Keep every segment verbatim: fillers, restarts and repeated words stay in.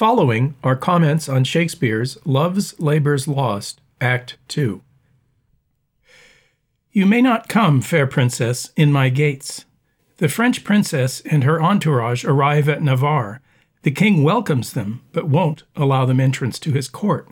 Following are comments on Shakespeare's Love's Labour's Lost, Act two. You may not come, fair princess, in my gates. The French princess and her entourage arrive at Navarre. The king welcomes them, but won't allow them entrance to his court.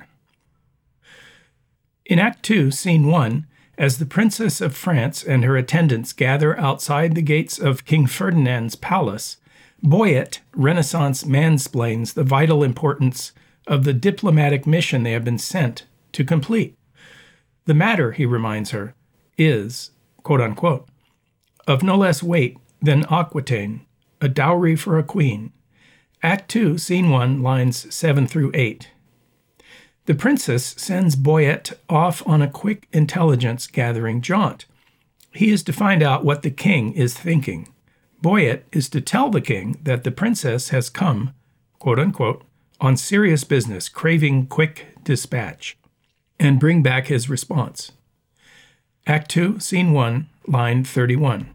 In Act two, Scene one, as the Princess of France and her attendants gather outside the gates of King Ferdinand's palace, Boyet, Renaissance mansplains the vital importance of the diplomatic mission they have been sent to complete. The matter, he reminds her, is, quote-unquote, of no less weight than Aquitaine, a dowry for a queen. Act two, Scene one, lines seven through eight. The princess sends Boyet off on a quick intelligence-gathering jaunt. He is to find out what the king is thinking. Boyet is to tell the king that the princess has come, quote-unquote, on serious business, craving quick dispatch, and bring back his response. Act two, Scene one, line thirty-one.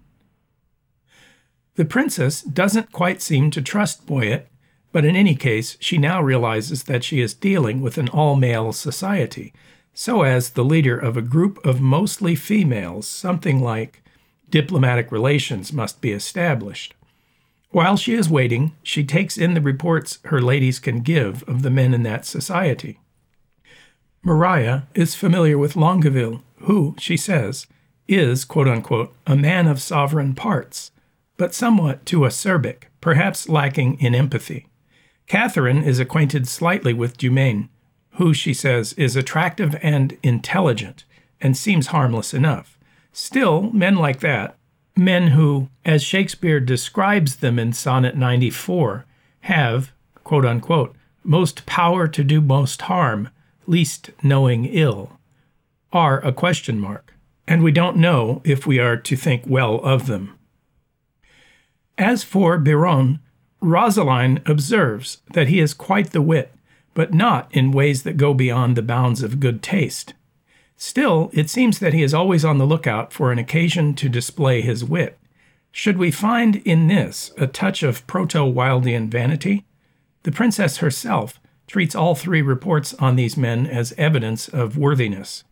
The princess doesn't quite seem to trust Boyet, but in any case, she now realizes that she is dealing with an all-male society, so as the leader of a group of mostly females, something like diplomatic relations must be established. While she is waiting, she takes in the reports her ladies can give of the men in that society. Maria is familiar with Longueville, who, she says, is, quote-unquote, a man of sovereign parts, but somewhat too acerbic, perhaps lacking in empathy. Catherine is acquainted slightly with Dumaine, who, she says, is attractive and intelligent, and seems harmless enough. Still, men like that, men who, as Shakespeare describes them in Sonnet ninety-four, have, quote-unquote, most power to do most harm, least knowing ill, are a question mark, and we don't know if we are to think well of them. As for Biron, Rosaline observes that he is quite the wit, but not in ways that go beyond the bounds of good taste. Still, it seems that he is always on the lookout for an occasion to display his wit. Should we find in this a touch of proto-Wildean vanity? The princess herself treats all three reports on these men as evidence of worthiness.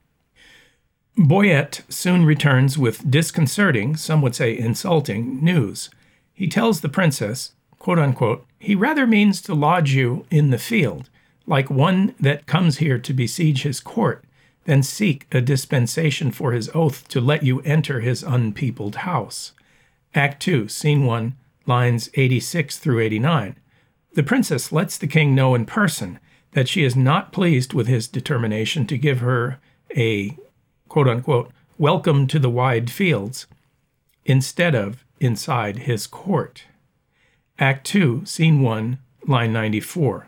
Boyet soon returns with disconcerting, some would say insulting, news. He tells the princess, quote-unquote, he rather means to lodge you in the field, like one that comes here to besiege his court, then seek a dispensation for his oath to let you enter his unpeopled house. Act two, Scene one, lines eighty-six through eighty-nine. The princess lets the king know in person that she is not pleased with his determination to give her a, quote-unquote, welcome to the wide fields, instead of inside his court. Act two, Scene one, line ninety-four.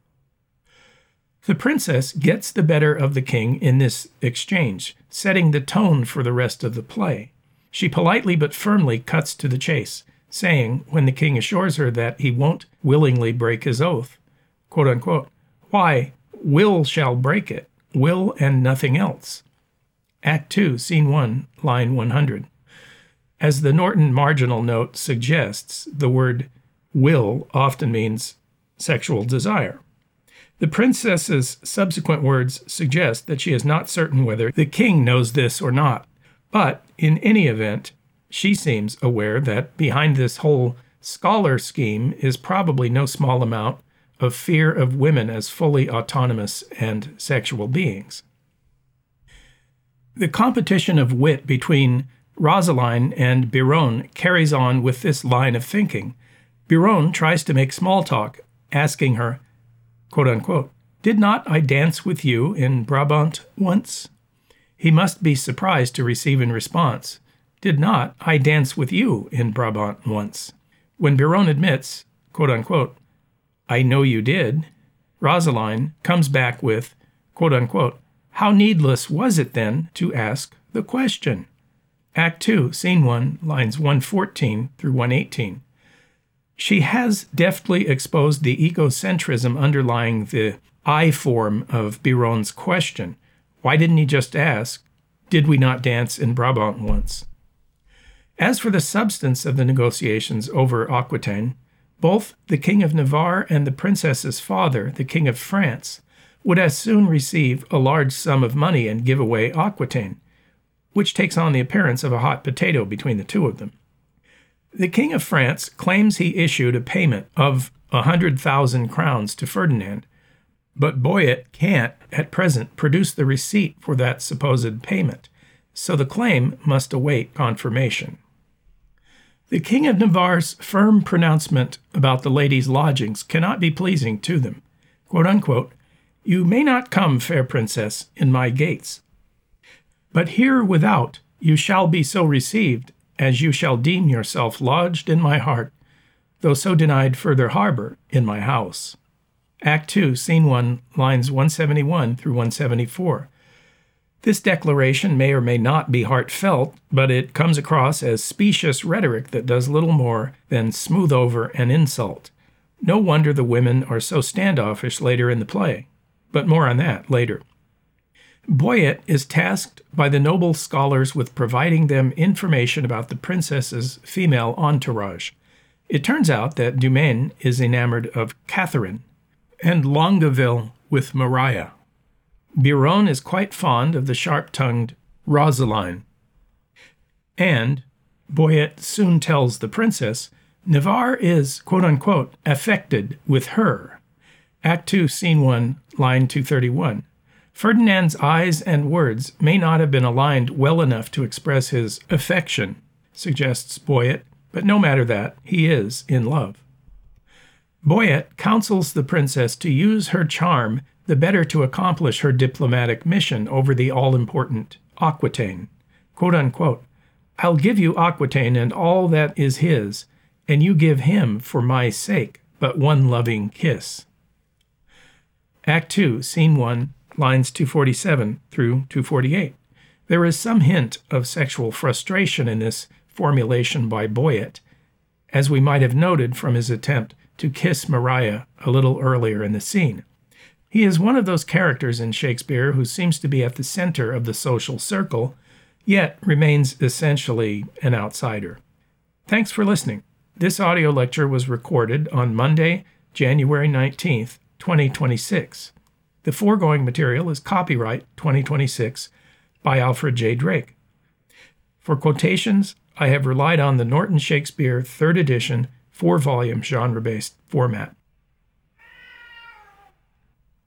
The princess gets the better of the king in this exchange, setting the tone for the rest of the play. She politely but firmly cuts to the chase, saying, when the king assures her that he won't willingly break his oath, quote-unquote, why, will shall break it, will and nothing else. Act two, Scene one, line one hundred. As the Norton marginal note suggests, the word will often means sexual desire. The princess's subsequent words suggest that she is not certain whether the king knows this or not, but in any event, she seems aware that behind this whole scholar scheme is probably no small amount of fear of women as fully autonomous and sexual beings. The competition of wit between Rosaline and Biron carries on with this line of thinking. Biron tries to make small talk, asking her, quote-unquote, did not I dance with you in Brabant once? He must be surprised to receive in response, did not I dance with you in Brabant once? When Biron admits, quote-unquote, I know you did, Rosaline comes back with, quote-unquote, how needless was it then to ask the question? Act two, Scene one, lines one fourteen through one eighteen. She has deftly exposed the egocentrism underlying the I form of Biron's question. Why didn't he just ask, did we not dance in Brabant once? As for the substance of the negotiations over Aquitaine, Both the King of Navarre and the princess's father, the King of France, would as soon receive a large sum of money and give away Aquitaine, which takes on the appearance of a hot potato between the two of them. The King of France claims he issued a payment of a hundred thousand crowns to Ferdinand, but Boyet can't, at present, produce the receipt for that supposed payment, so the claim must await confirmation. The King of Navarre's firm pronouncement about the lady's lodgings cannot be pleasing to them. Quote unquote, "You may not come, fair princess, in my gates, but here without you shall be so received as you shall deem yourself lodged in my heart, though so denied further harbor in my house." Act two, Scene one, lines one seventy-one through one seventy-four. This declaration may or may not be heartfelt, but it comes across as specious rhetoric that does little more than smooth over an insult. No wonder the women are so standoffish later in the play, but more on that later. Boyet is tasked by the noble scholars with providing them information about the princess's female entourage. It turns out that Dumaine is enamored of Catherine, and Longueville with Maria. Biron is quite fond of the sharp-tongued Rosaline. And, Boyet soon tells the princess, Navarre is, quote-unquote, affected with her. Act two, Scene one, line two thirty-one. Ferdinand's eyes and words may not have been aligned well enough to express his affection, suggests Boyet, but no matter that, he is in love. Boyet counsels the princess to use her charm the better to accomplish her diplomatic mission over the all-important Aquitaine. Quote unquote, "I'll give you Aquitaine and all that is his, and you give him, for my sake, but one loving kiss." Act two, Scene one, lines two forty-seven through two forty-eight. There is some hint of sexual frustration in this formulation by Boyet, as we might have noted from his attempt to kiss Maria a little earlier in the scene. He is one of those characters in Shakespeare who seems to be at the center of the social circle, yet remains essentially an outsider. Thanks for listening. This audio lecture was recorded on Monday, January nineteenth, twenty twenty-six. The foregoing material is copyright twenty twenty-six by Alfred J. Drake. For quotations, I have relied on the Norton Shakespeare third edition, four-volume genre-based format.